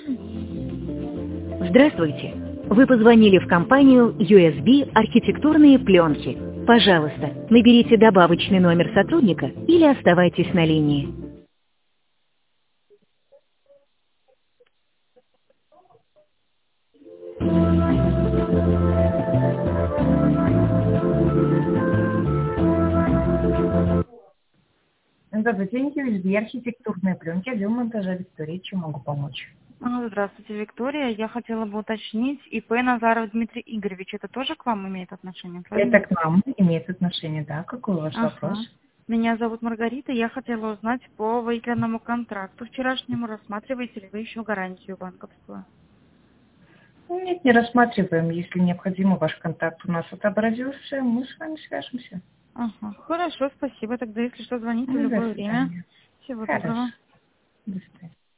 Здравствуйте! Вы позвонили в компанию USB архитектурные пленки. Пожалуйста, наберите добавочный номер сотрудника или оставайтесь на линии. Добрый день, USB архитектурные пленки, отдел монтажа Виктория. Чем могу помочь? Здравствуйте, Виктория. Я хотела бы уточнить, ИП Назаров Дмитрий Игоревич, это тоже к вам имеет отношение? Правильно? Это к нам имеет отношение, да? Какой ваш вопрос? Меня зовут Маргарита. Я хотела узнать по выигранному контракту вчерашнему. Рассматриваете ли вы еще гарантию банковскую? Нет, не рассматриваем. Если необходимо, ваш контакт у нас отобразился, мы с вами свяжемся. Хорошо, спасибо. Тогда, если что, звоните в До любое время. свидания. Всего Хорошо. доброго. До свидания.